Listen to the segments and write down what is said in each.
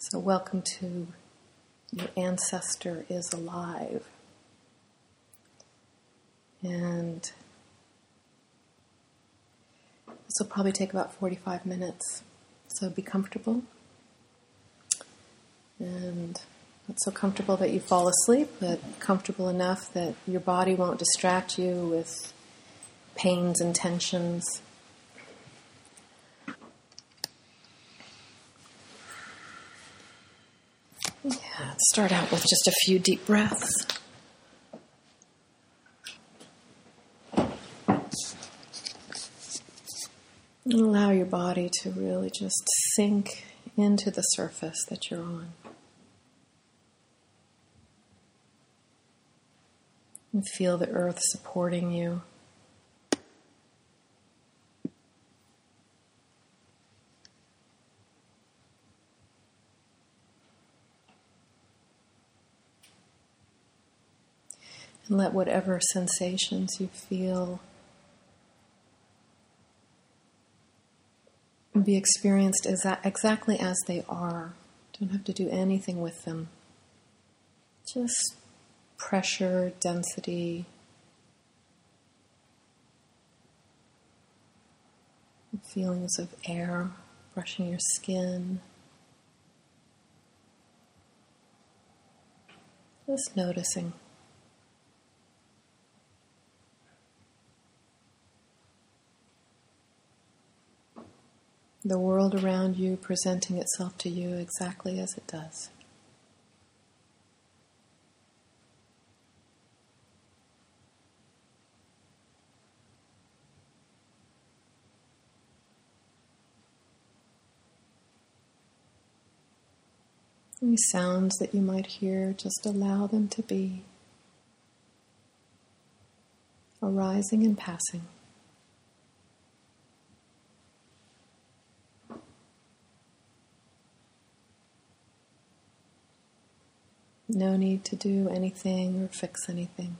So welcome to Your Ancestor is Alive. And this will probably take about 45 minutes. So be comfortable. And not so comfortable that you fall asleep, but comfortable enough that your body won't distract you with pains and tensions. Yeah, let's start out with just a few deep breaths. And allow your body to really just sink into the surface that you're on. And feel the earth supporting you. And let whatever sensations you feel be experienced exactly as they are. Don't have to do anything with them. Just pressure, density, feelings of air brushing your skin. Just noticing. The world around you presenting itself to you exactly as it does. Any sounds that you might hear, just allow them to be, arising and passing. No need to do anything or fix anything.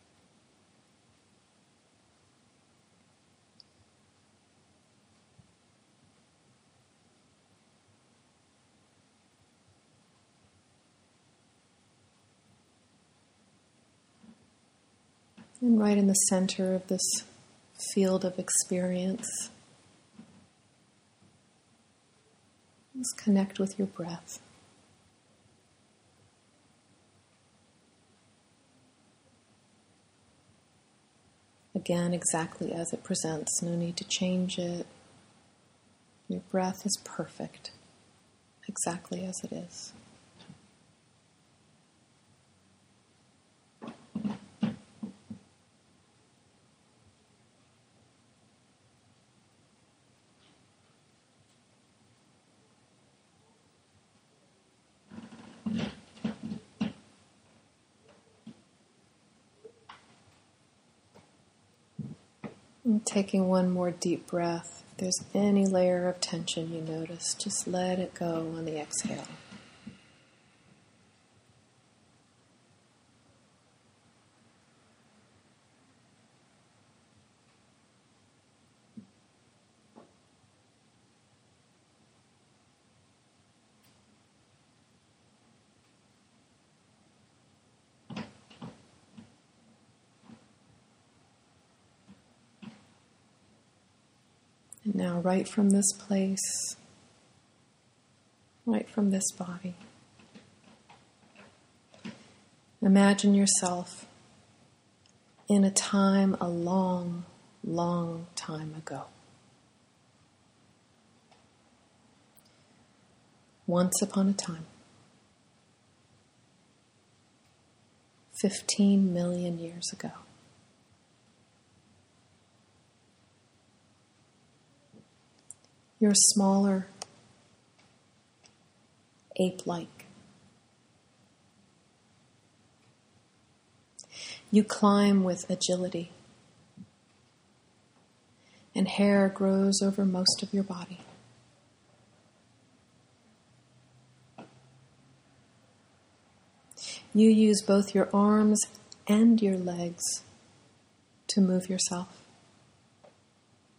And right in the center of this field of experience, just connect with your breath. Again, exactly as it presents, no need to change it. Your breath is perfect, exactly as it is. And taking one more deep breath. If there's any layer of tension you notice, just let it go on the exhale. And now, right from this place, right from this body, imagine yourself in a time a long, long time ago. Once upon a time, 15 million years ago. You're smaller, ape-like. You climb with agility, and hair grows over most of your body. You use both your arms and your legs to move yourself.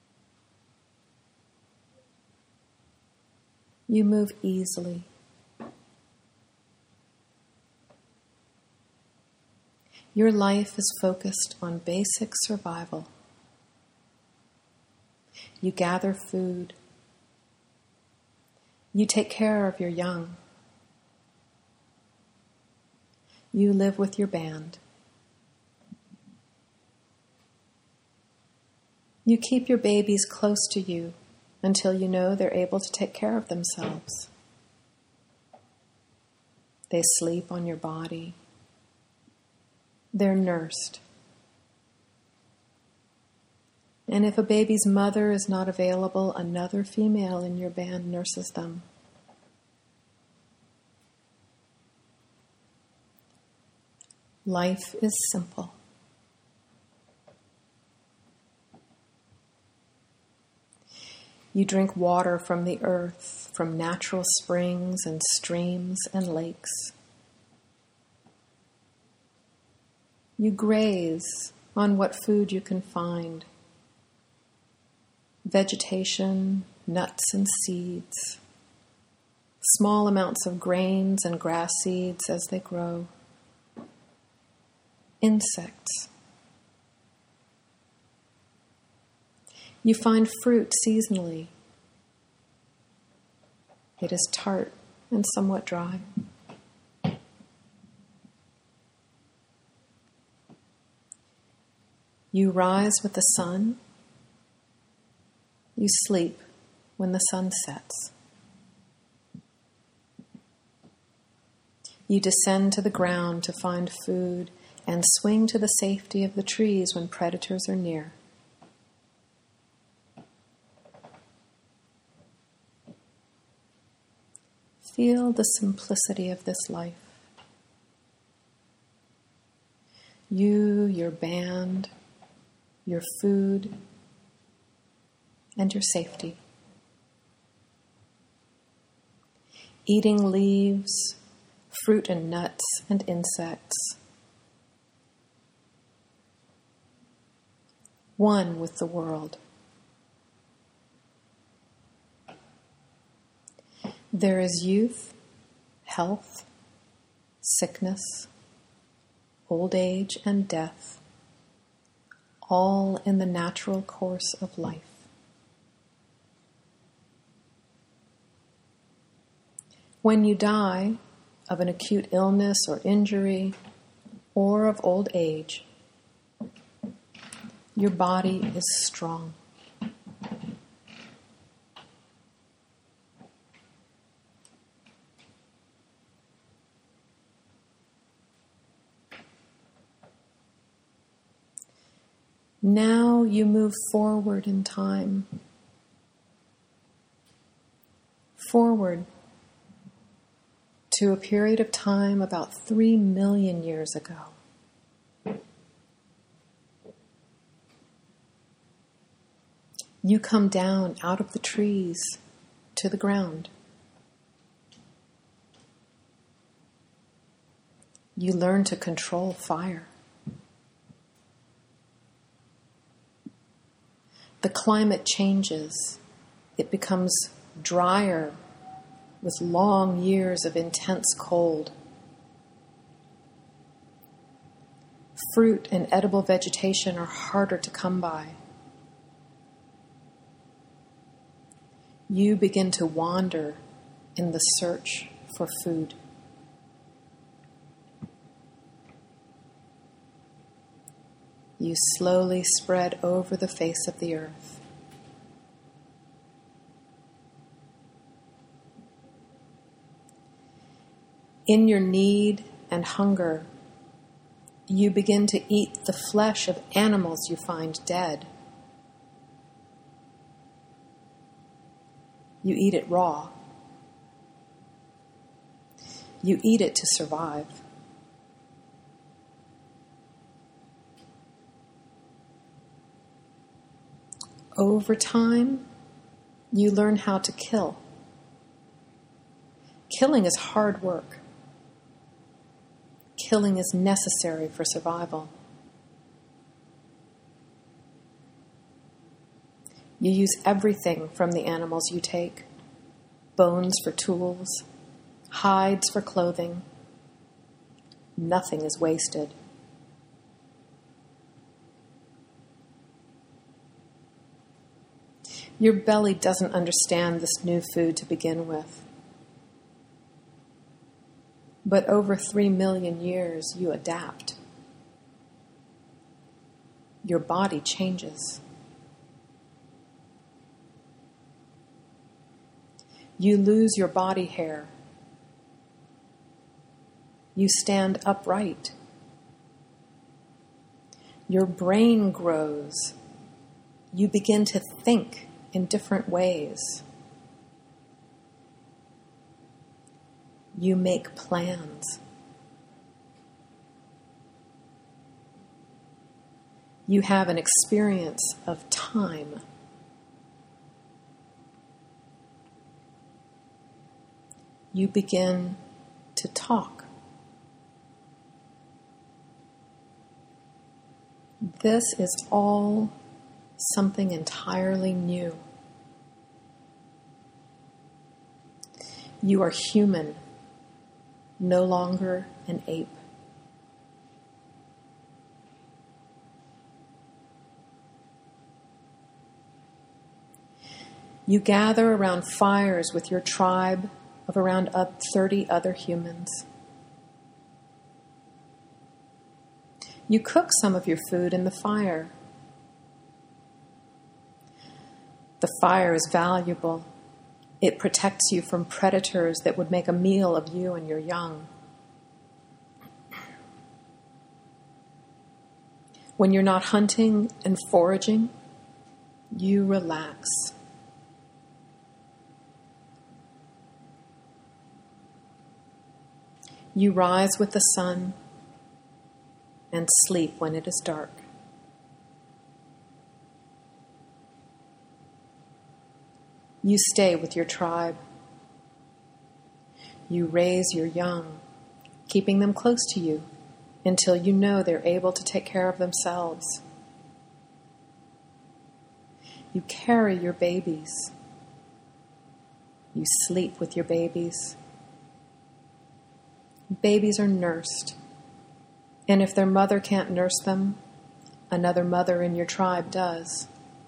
You move easily Your life is focused on basic survival. You gather food. You take care of your young. You live with your band. You keep your babies close to you until you know they're able to take care of themselves. They sleep on your body. They're nursed. And if a baby's mother is not available, another female in your band nurses them. Life is simple. You drink water from the earth, from natural springs and streams and lakes. You graze on what food you can find. Vegetation, nuts and seeds, small amounts of grains and grass seeds as they grow. Insects. You find fruit seasonally. It is tart and somewhat dry. You rise with the sun. You sleep when the sun sets. You descend to the ground to find food and swing to the safety of the trees when predators are near. Feel the simplicity of this life. You, your band, your food, and your safety. Eating leaves, fruit and nuts and insects. One with the world. There is youth, health, sickness, old age, and death, all in the natural course of life. When you die of an acute illness or injury, or of old age, your body is strong. Now you move forward in time. Forward to a period of time about 3 million years ago. You come down out of the trees to the ground. You learn to control fire. The climate changes. It becomes drier with long years of intense cold. Fruit and edible vegetation are harder to come by. You begin to wander in the search for food. You slowly spread over the face of the earth. In your need and hunger, you begin to eat the flesh of animals you find dead. You eat it raw. You eat it to survive. Over time, you learn how to kill. Killing is hard work. Killing is necessary for survival. You use everything from the animals you take: bones for tools, hides for clothing. Nothing is wasted. Your belly doesn't understand this new food to begin with. But over 3 million years, you adapt. Your body changes. You lose your body hair. You stand upright. Your brain grows. You begin to think in different ways. You make plans. You have an experience of time. You begin to talk. This is all something entirely new. You are human, no longer an ape. You gather around fires with your tribe of around 30 other humans. You cook some of your food in the fire. The fire is valuable. It protects you from predators that would make a meal of you and your young. When you're not hunting and foraging, you relax. You rise with the sun and sleep when it is dark. You stay with your tribe. You raise your young, keeping them close to you until you know they're able to take care of themselves. You carry your babies. You sleep with your babies. Babies are nursed, and if their mother can't nurse them, another mother in your tribe does.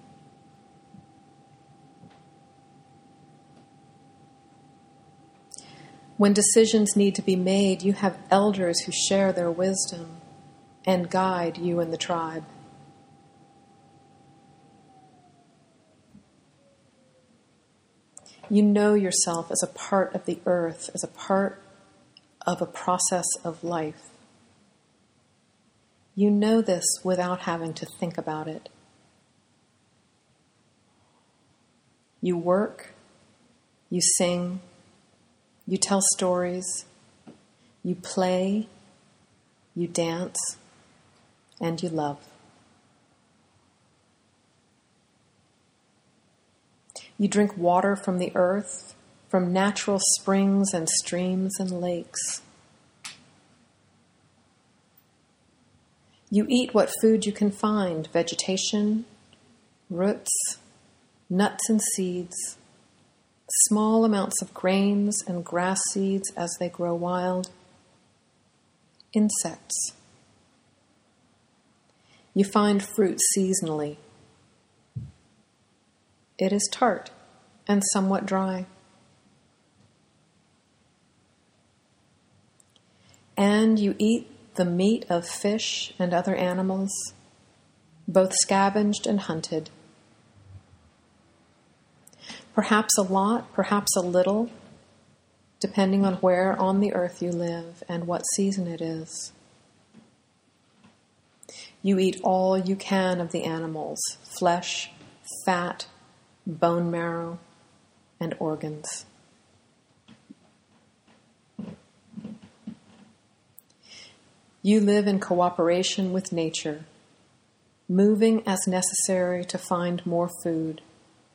When decisions need to be made, you have elders who share their wisdom and guide you and the tribe. You know yourself as a part of the earth, as a part of a process of life. You know this without having to think about it. You work, you sing, you tell stories, you play, you dance, and you love. You drink water from the earth, from natural springs and streams and lakes. You eat what food you can find, vegetation, roots, nuts and seeds, small amounts of grains and grass seeds as they grow wild, insects. You find fruit seasonally. It is tart and somewhat dry. And you eat the meat of fish and other animals, both scavenged and hunted. Perhaps a lot, perhaps a little, depending on where on the earth you live and what season it is. You eat all you can of the animals, flesh, fat, bone marrow, and organs. You live in cooperation with nature, moving as necessary to find more food.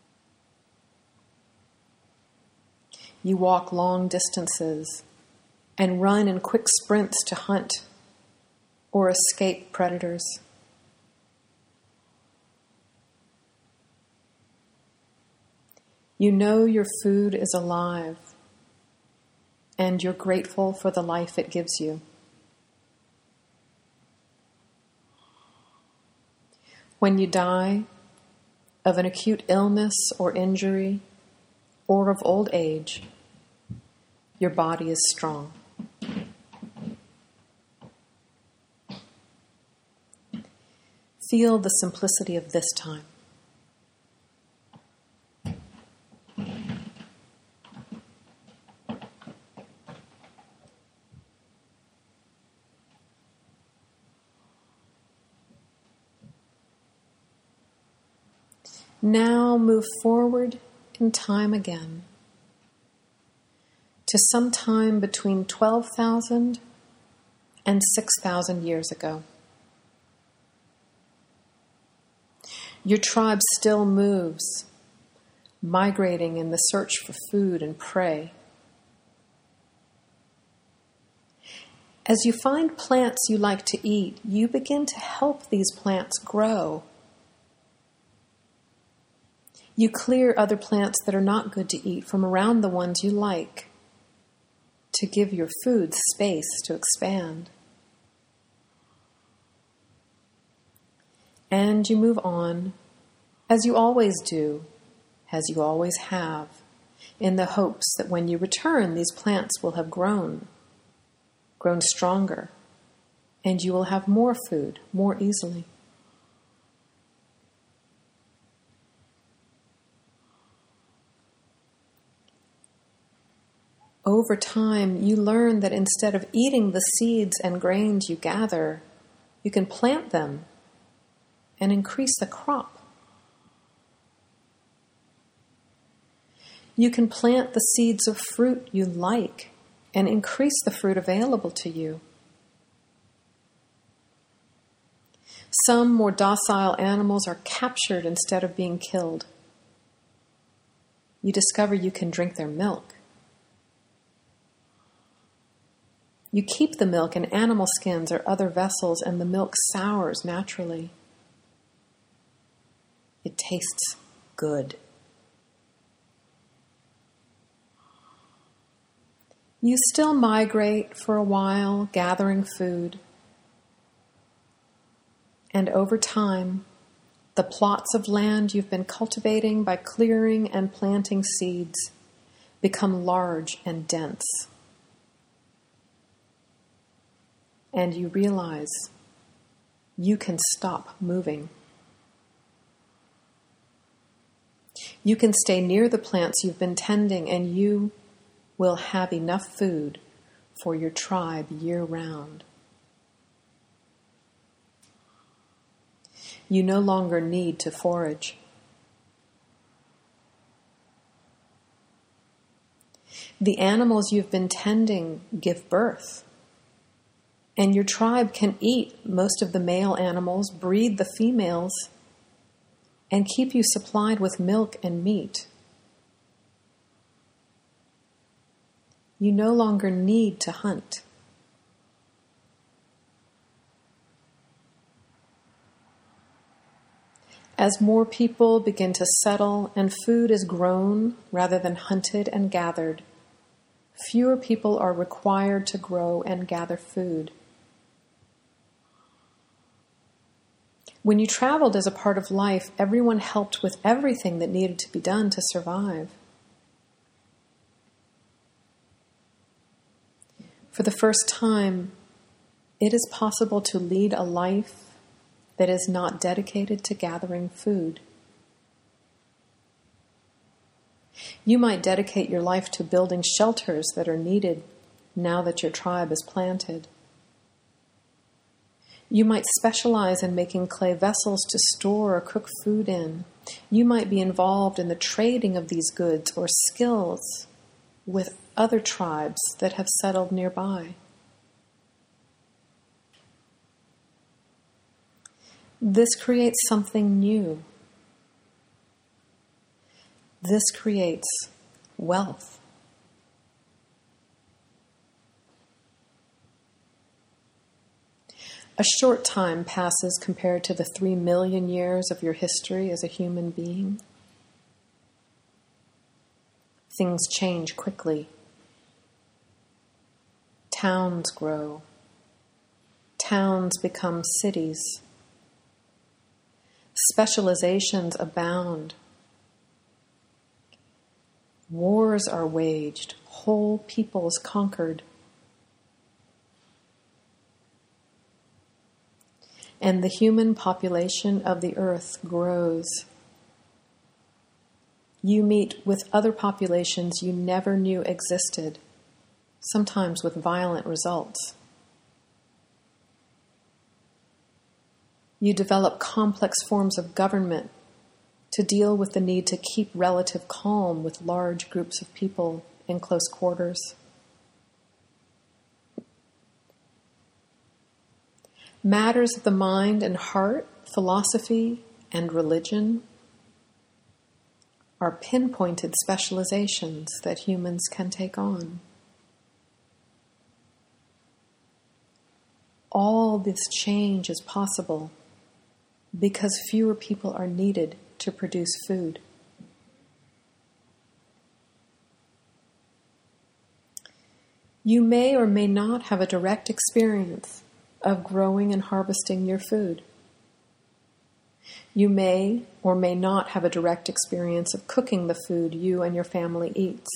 You walk long distances and run in quick sprints to hunt or escape predators. You know your food is alive, and you're grateful for the life it gives you. When you die, of an acute illness or injury, or of old age, your body is strong. Feel the simplicity of this time. Now move forward in time again to some time between 12,000 and 6,000 years ago. Your tribe still moves, migrating in the search for food and prey. As you find plants you like to eat, you begin to help these plants grow. You clear other plants that are not good to eat from around the ones you like to give your food space to expand. And you move on, as you always do, as you always have, in the hopes that when you return, these plants will have grown stronger, and you will have more food more easily. Over time, you learn that instead of eating the seeds and grains you gather, you can plant them and increase the crop. You can plant the seeds of fruit you like and increase the fruit available to you. Some more docile animals are captured instead of being killed. You discover you can drink their milk. You keep the milk in animal skins or other vessels, and the milk sours naturally. It tastes good. You still migrate for a while, gathering food. And over time, the plots of land you've been cultivating by clearing and planting seeds become large and dense. And you realize you can stop moving. You can stay near the plants you've been tending, and you will have enough food for your tribe year-round. You no longer need to forage. The animals you've been tending give birth. And your tribe can eat most of the male animals, breed the females, and keep you supplied with milk and meat. You no longer need to hunt. As more people begin to settle and food is grown rather than hunted and gathered, fewer people are required to grow and gather food. When you traveled as a part of life, everyone helped with everything that needed to be done to survive. For the first time, it is possible to lead a life that is not dedicated to gathering food. You might dedicate your life to building shelters that are needed now that your tribe is planted. You might specialize in making clay vessels to store or cook food in. You might be involved in the trading of these goods or skills with other tribes that have settled nearby. This creates something new. This creates wealth. A short time passes compared to the 3 million years of your history as a human being. Things change quickly. Towns grow. Towns become cities. Specializations abound. Wars are waged, whole peoples conquered. And the human population of the earth grows. You meet with other populations you never knew existed, sometimes with violent results. You develop complex forms of government to deal with the need to keep relative calm with large groups of people in close quarters. Matters of the mind and heart, philosophy, and religion are pinpointed specializations that humans can take on. All this change is possible because fewer people are needed to produce food. You may or may not have a direct experience of growing and harvesting your food. You may or may not have a direct experience of cooking the food you and your family eats.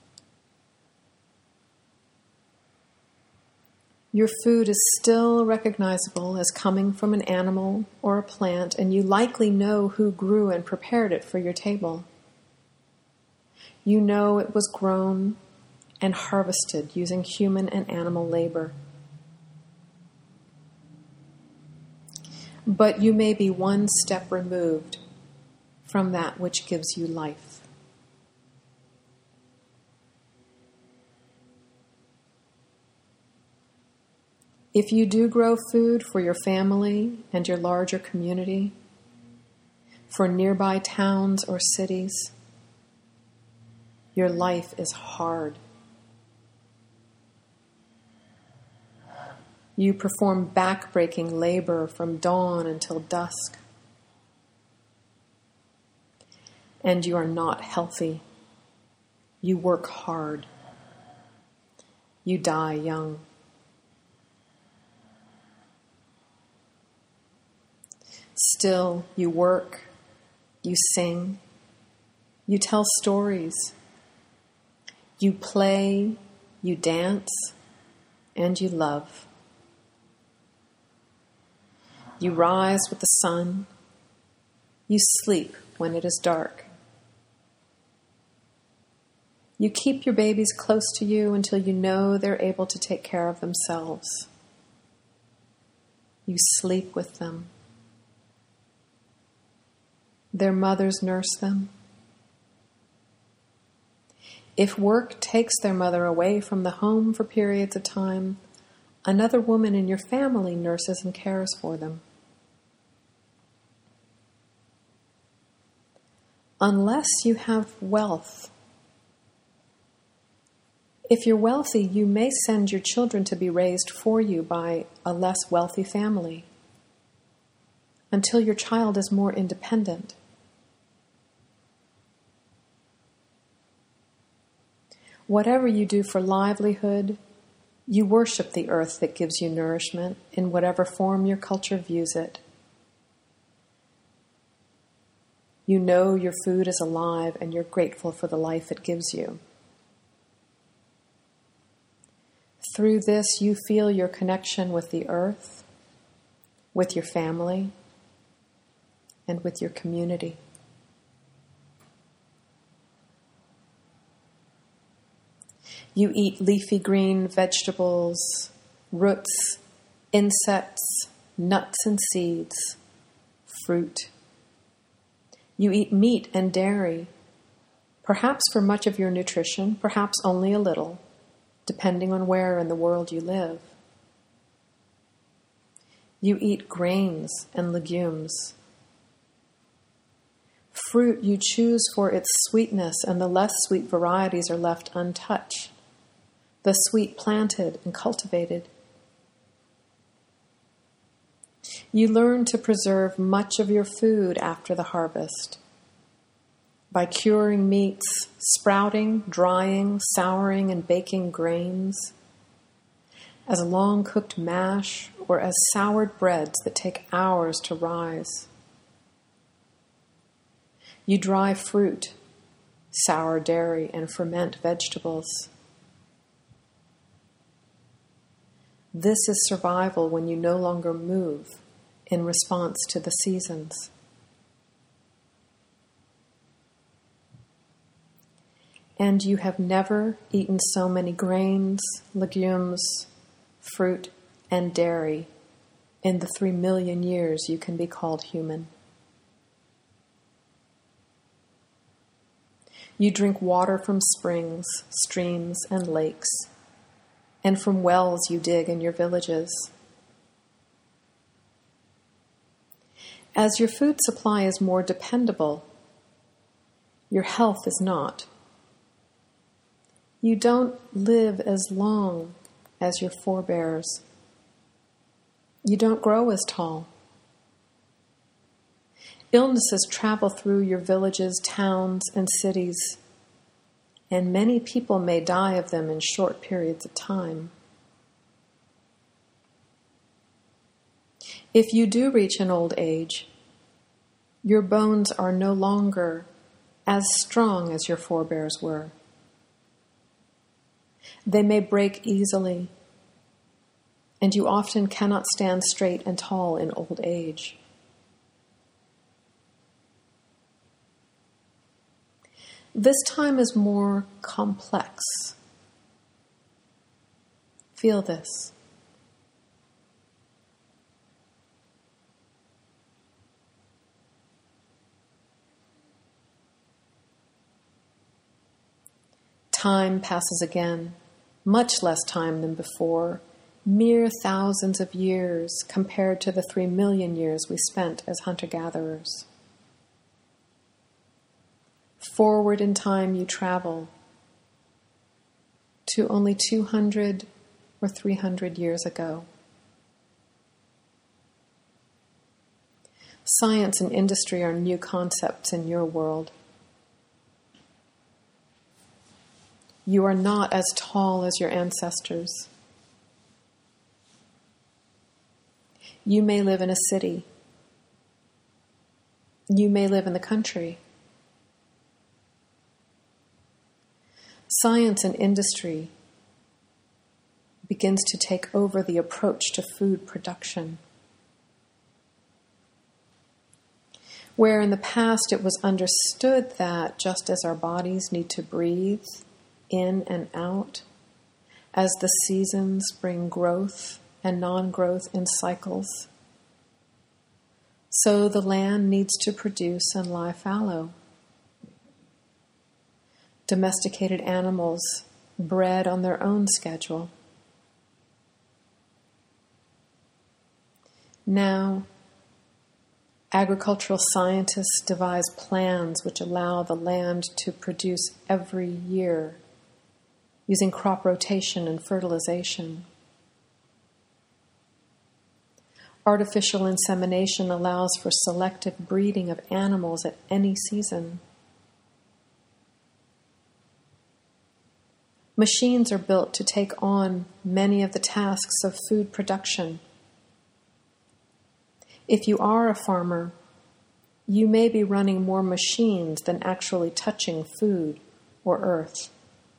Your food is still recognizable as coming from an animal or a plant, and you likely know who grew and prepared it for your table. You know it was grown and harvested using human and animal labor. But you may be one step removed from that which gives you life. If you do grow food for your family and your larger community, for nearby towns or cities, your life is hard. You perform back-breaking labor from dawn until dusk. And you are not healthy. You work hard. You die young. Still, you work, you sing, you tell stories, you play, you dance, and you love. You rise with the sun, you sleep when it is dark. You keep your babies close to you until you know they're able to take care of themselves. You sleep with them. Their mothers nurse them. If work takes their mother away from the home for periods of time, another woman in your family nurses and cares for them. Unless you have wealth. If you're wealthy, you may send your children to be raised for you by a less wealthy family until your child is more independent. Whatever you do for livelihood, you worship the earth that gives you nourishment in whatever form your culture views it. You know your food is alive and you're grateful for the life it gives you. Through this, you feel your connection with the earth, with your family, and with your community. You eat leafy green vegetables, roots, insects, nuts and seeds, fruit. You eat meat and dairy, perhaps for much of your nutrition, perhaps only a little, depending on where in the world you live. You eat grains and legumes. Fruit you choose for its sweetness, and the less sweet varieties are left untouched. The sweet planted and cultivated. You learn to preserve much of your food after the harvest by curing meats, sprouting, drying, souring, and baking grains, as long-cooked mash or as soured breads that take hours to rise. You dry fruit, sour dairy, and ferment vegetables. This is survival when you no longer move in response to the seasons. And you have never eaten so many grains, legumes, fruit, and dairy in the 3 million years you can be called human. You drink water from springs, streams, and lakes, and from wells you dig in your villages. As your food supply is more dependable, your health is not. You don't live as long as your forebears. You don't grow as tall. Illnesses travel through your villages, towns, and cities, and many people may die of them in short periods of time. If you do reach an old age, your bones are no longer as strong as your forebears were. They may break easily, and you often cannot stand straight and tall in old age. This time is more complex. Feel this. Time passes again, much less time than before, mere thousands of years compared to the 3 million years we spent as hunter-gatherers. Forward in time you travel to only 200 or 300 years ago. Science and industry are new concepts in your world. You are not as tall as your ancestors. You may live in a city. You may live in the country. Science and industry begins to take over the approach to food production. Where in the past it was understood that just as our bodies need to breathe in and out, as the seasons bring growth and non-growth in cycles, so the land needs to produce and lie fallow. Domesticated animals bred on their own schedule. Now, agricultural scientists devise plans which allow the land to produce every year, using crop rotation and fertilization. Artificial insemination allows for selective breeding of animals at any season. Machines are built to take on many of the tasks of food production. If you are a farmer, you may be running more machines than actually touching food or earth.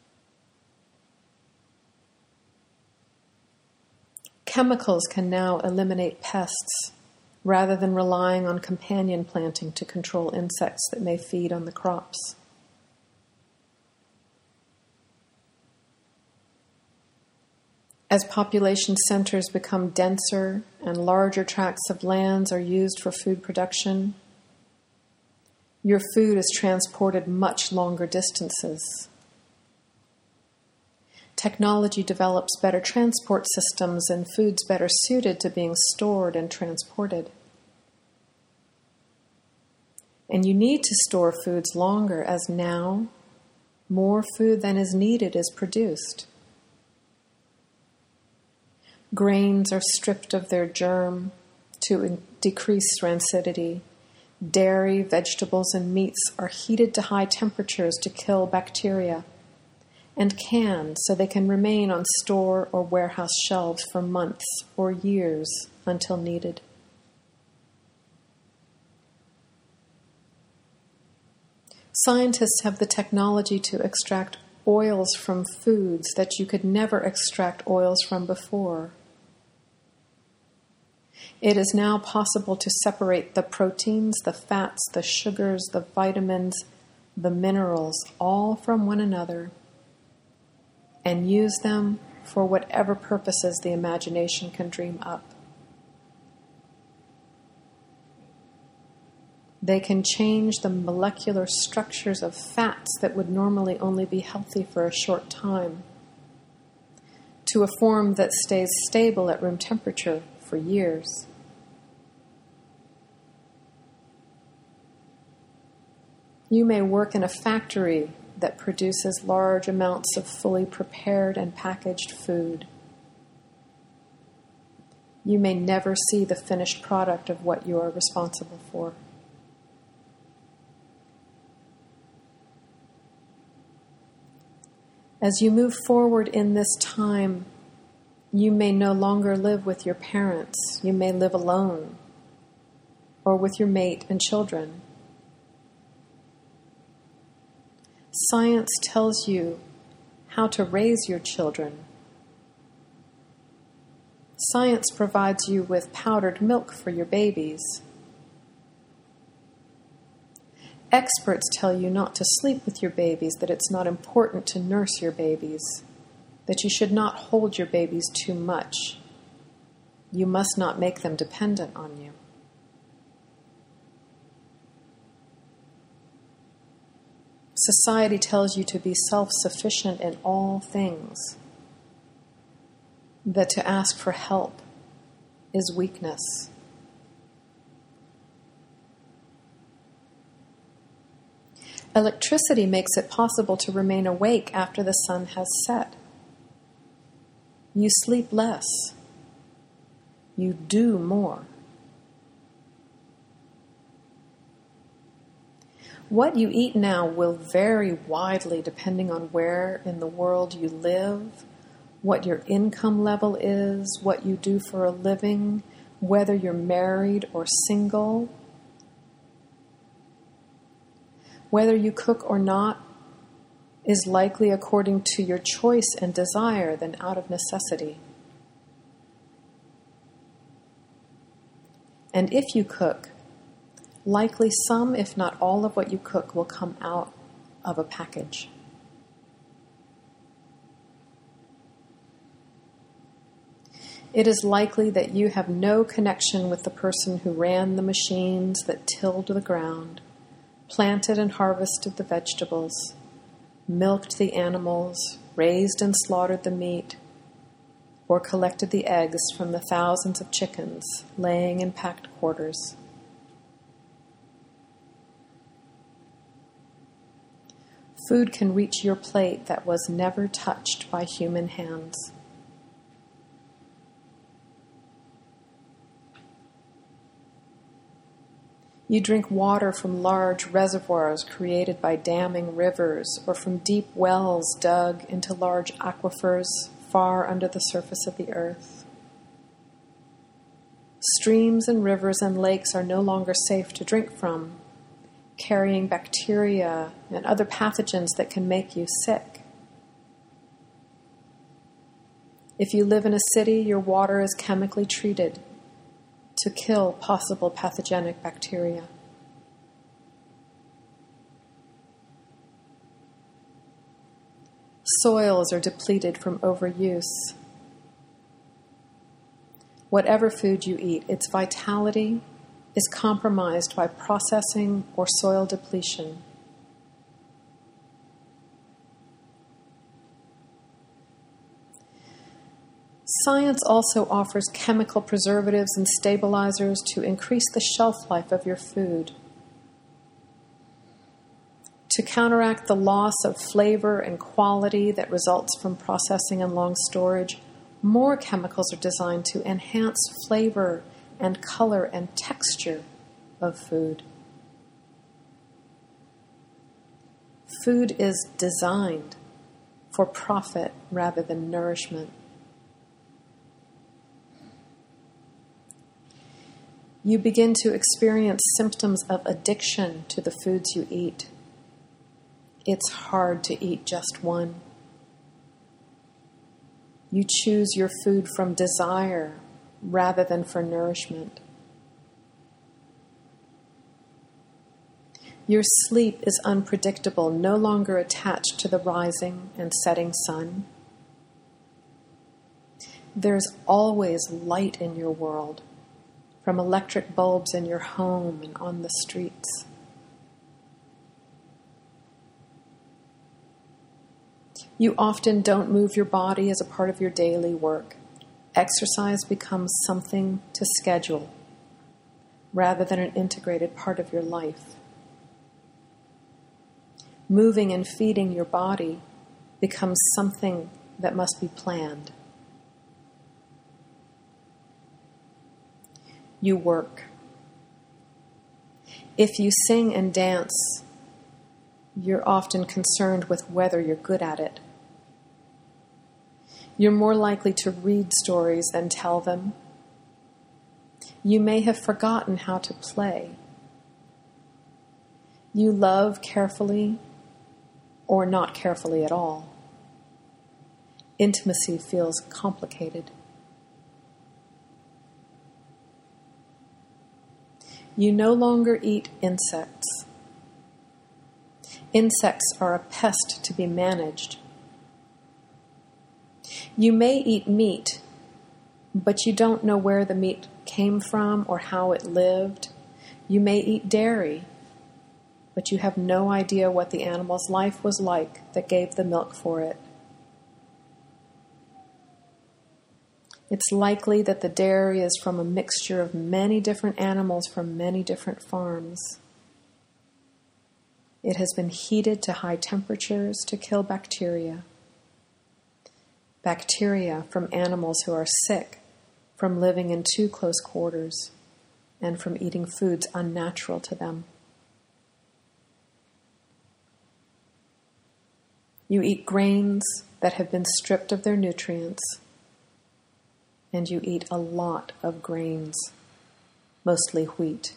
Chemicals can now eliminate pests rather than relying on companion planting to control insects that may feed on the crops. As population centers become denser and larger tracts of lands are used for food production, your food is transported much longer distances. Technology develops better transport systems and foods better suited to being stored and transported. And you need to store foods longer, as now more food than is needed is produced. Grains are stripped of their germ to decrease rancidity. Dairy, vegetables, and meats are heated to high temperatures to kill bacteria, and canned so they can remain on store or warehouse shelves for months or years until needed. Scientists have the technology to extract oils from foods that you could never extract oils from before. It is now possible to separate the proteins, the fats, the sugars, the vitamins, the minerals, all from one another, and use them for whatever purposes the imagination can dream up. They can change the molecular structures of fats that would normally only be healthy for a short time to a form that stays stable at room temperature for years. You may work in a factory that produces large amounts of fully prepared and packaged food. You may never see the finished product of what you are responsible for. As you move forward in this time, you may no longer live with your parents. You may live alone or with your mate and children. Science tells you how to raise your children. Science provides you with powdered milk for your babies. Experts tell you not to sleep with your babies, that it's not important to nurse your babies, that you should not hold your babies too much. You must not make them dependent on you. Society tells you to be self-sufficient in all things, that to ask for help is weakness. Electricity makes it possible to remain awake after the sun has set. You sleep less. You do more. What you eat now will vary widely depending on where in the world you live, what your income level is, what you do for a living, whether you're married or single. Whether you cook or not is likely according to your choice and desire than out of necessity. And if you cook, likely some, if not all, of what you cook will come out of a package. It is likely that you have no connection with the person who ran the machines that tilled the ground, planted and harvested the vegetables, milked the animals, raised and slaughtered the meat, or collected the eggs from the thousands of chickens laying in packed quarters. Food can reach your plate that was never touched by human hands. You drink water from large reservoirs created by damming rivers or from deep wells dug into large aquifers far under the surface of the earth. Streams and rivers and lakes are no longer safe to drink from, carrying bacteria and other pathogens that can make you sick. If you live in a city, your water is chemically treated to kill possible pathogenic bacteria. Soils are depleted from overuse. Whatever food you eat, its vitality is compromised by processing or soil depletion. Science also offers chemical preservatives and stabilizers to increase the shelf life of your food. To counteract the loss of flavor and quality that results from processing and long storage, more chemicals are designed to enhance flavor and color and texture of food. Food is designed for profit rather than nourishment. You begin to experience symptoms of addiction to the foods you eat. it's hard to eat just one. You choose your food from desire rather than for nourishment. Your sleep is unpredictable, no longer attached to the rising and setting sun. There's always light in your world, from electric bulbs in your home and on the streets. You often don't move your body as a part of your daily work. Exercise becomes something to schedule rather than an integrated part of your life. Moving and feeding your body becomes something that must be planned. You work. If you sing and dance, you're often concerned with whether you're good at it. You're more likely to read stories than tell them. You may have forgotten how to play. You love carefully or not carefully at all. Intimacy feels complicated. You no longer eat insects. Insects are a pest to be managed. You may eat meat, but you don't know where the meat came from or how it lived. You may eat dairy, but you have no idea what the animal's life was like that gave the milk for it. It's likely that the dairy is from a mixture of many different animals from many different farms. It has been heated to high temperatures to kill bacteria. Bacteria from animals who are sick from living in too close quarters and from eating foods unnatural to them. You eat grains that have been stripped of their nutrients, and you eat a lot of grains, mostly wheat.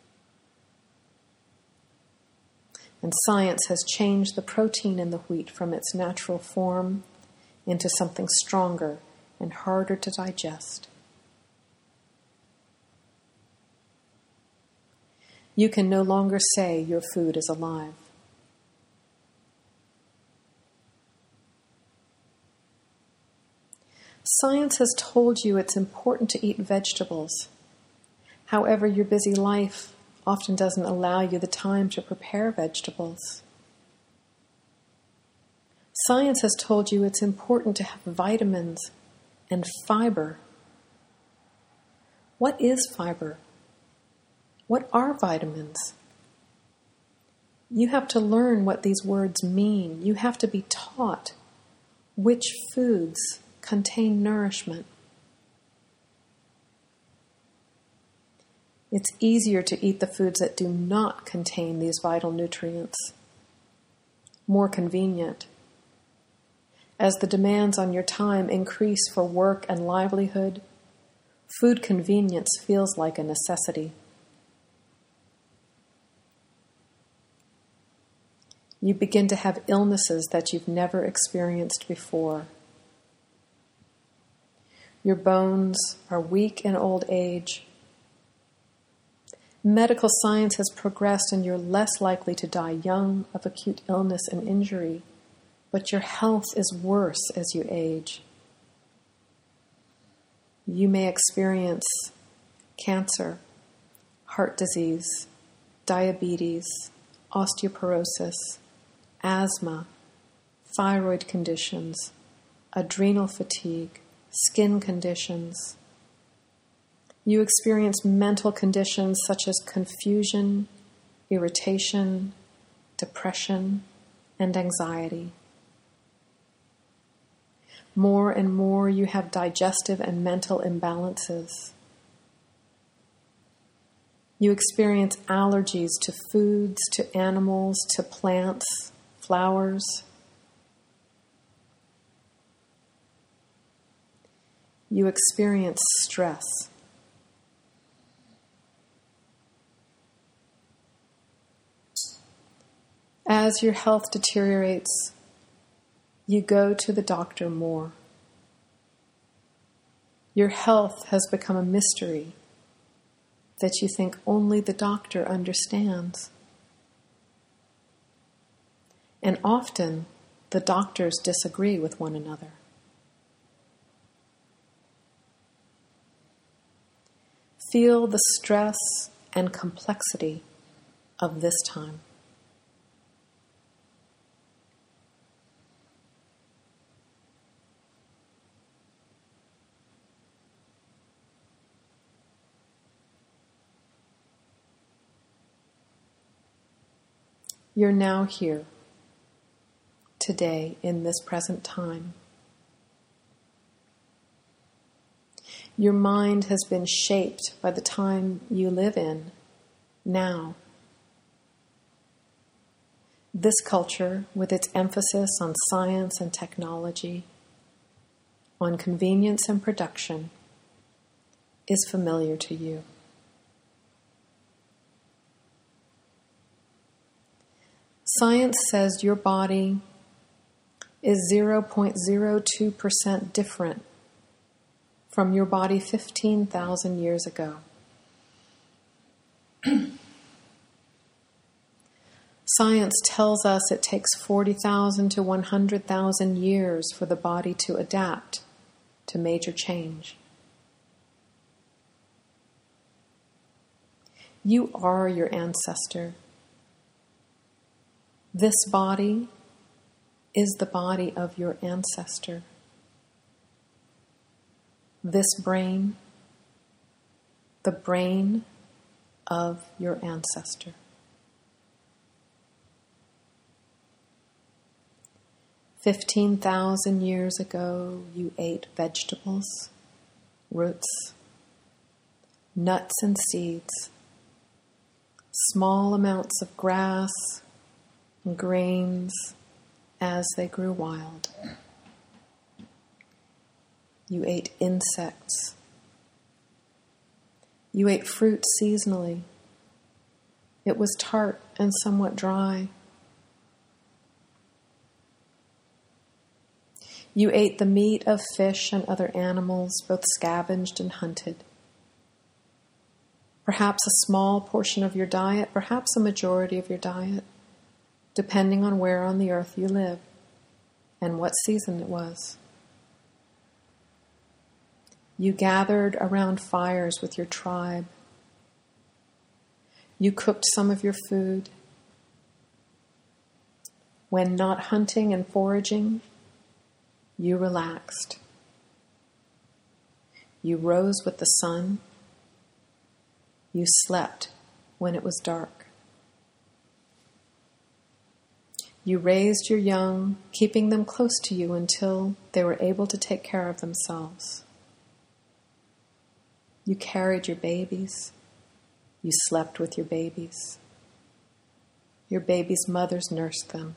And science has changed the protein in the wheat from its natural form into something stronger and harder to digest. You can no longer say your food is alive. Science has told you it's important to eat vegetables. However, your busy life often doesn't allow you the time to prepare vegetables. Science has told you it's important to have vitamins and fiber. What is fiber? What are vitamins? You have to learn what these words mean. You have to be taught which foods contain nourishment. It's easier to eat the foods that do not contain these vital nutrients. More convenient. As the demands on your time increase for work and livelihood, food convenience feels like a necessity. You begin to have illnesses that you've never experienced before. Your bones are weak in old age. Medical science has progressed and you're less likely to die young of acute illness and injury, but your health is worse as you age. You may experience cancer, heart disease, diabetes, osteoporosis, asthma, thyroid conditions, adrenal fatigue, skin conditions. You experience mental conditions such as confusion, irritation, depression, and anxiety. More and more you have digestive and mental imbalances. You experience allergies to foods, to animals, to plants, flowers. You experience stress. As your health deteriorates, you go to the doctor more. Your health has become a mystery that you think only the doctor understands. And often, the doctors disagree with one another. Feel the stress and complexity of this time. You're now here, today, in this present time. Your mind has been shaped by the time you live in, now. This culture, with its emphasis on science and technology, on convenience and production, is familiar to you. Science says your body is 0.02% different from your body 15,000 years ago. Science tells us it takes 40,000 to 100,000 years for the body to adapt to major change. You are your ancestor. This body is the body of your ancestor. This brain, the brain of your ancestor. 15,000 years ago, you ate vegetables, roots, nuts and seeds, small amounts of grass, grains as they grew wild. You ate insects. You ate fruit seasonally. It was tart and somewhat dry. You ate the meat of fish and other animals, both scavenged and hunted. Perhaps a small portion of your diet, perhaps a majority of your diet, depending on where on the earth you live and what season it was. You gathered around fires with your tribe. You cooked some of your food. When not hunting and foraging, you relaxed. You rose with the sun. You slept when it was dark. You raised your young, keeping them close to you until they were able to take care of themselves. You carried your babies. You slept with your babies. Your babies' mothers nursed them.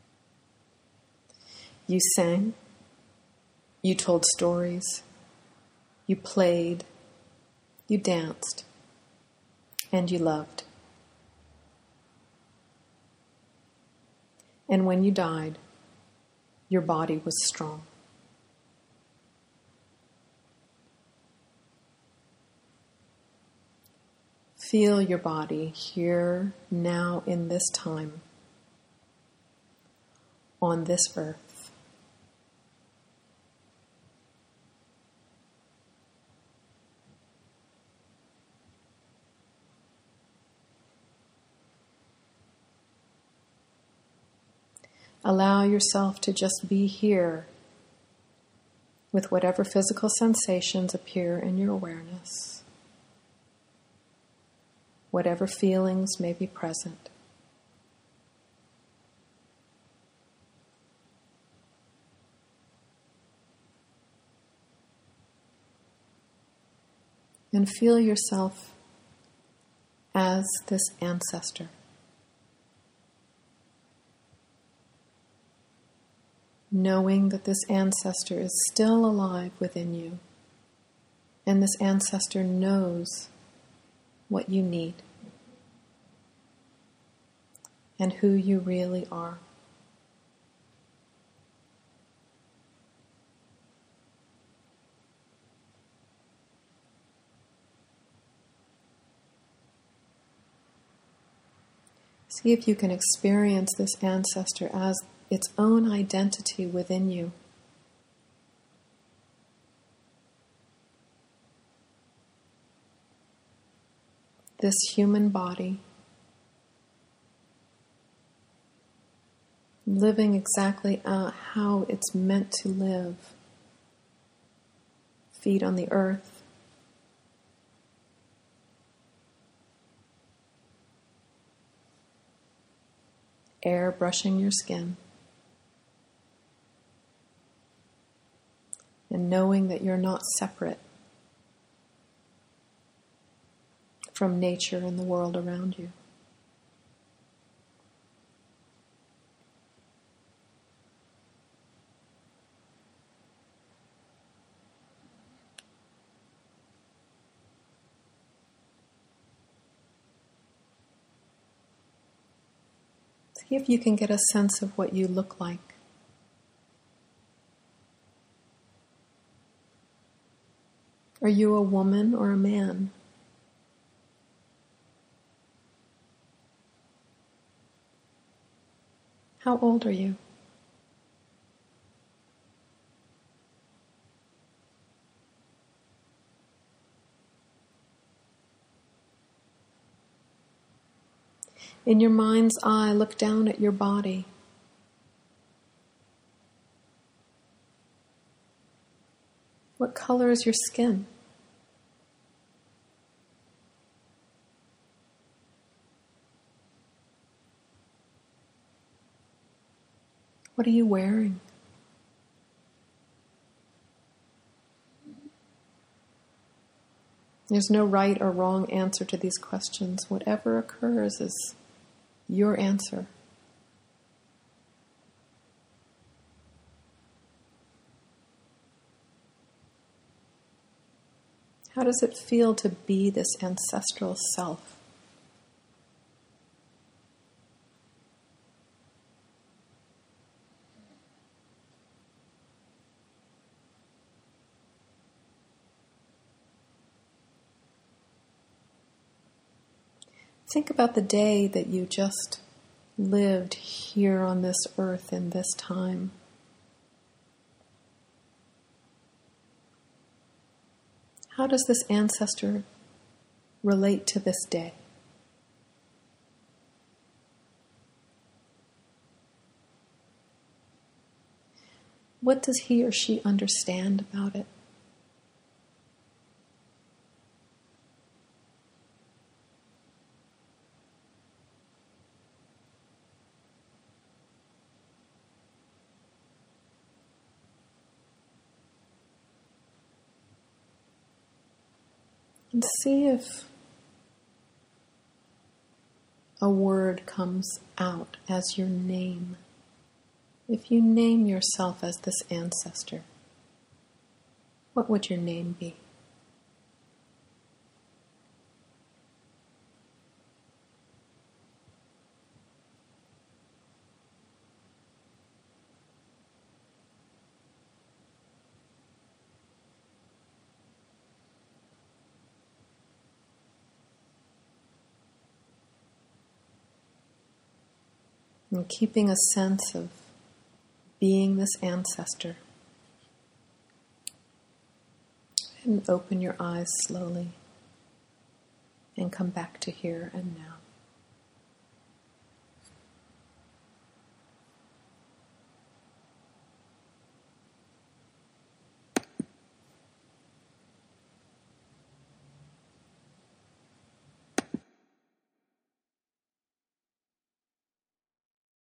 You sang. You told stories. You played. You danced. And you loved. And when you died, your body was strong. Feel your body here, now, in this time, on this earth. Allow yourself to just be here with whatever physical sensations appear in your awareness, whatever feelings may be present. And feel yourself as this ancestor. Knowing that this ancestor is still alive within you, and this ancestor knows what you need. and who you really are. See if you can experience this ancestor as its own identity within you. This human body, living exactly how it's meant to live. Feet on the earth, air brushing your skin, and knowing that you're not separate from nature and the world around you. See if you can get a sense of what you look like. Are you a woman or a man? How old are you? In your mind's eye, look down at your body. What color is your skin? What are you wearing? There's no right or wrong answer to these questions. Whatever occurs is your answer. How does it feel to be this ancestral self? Think about the day that you just lived here on this earth in this time. How does this ancestor relate to this day? What does he or she understand about it? And see if a word comes out as your name. If you name yourself as this ancestor, what would your name be? And keeping a sense of being this ancestor. And open your eyes slowly and come back to here and now.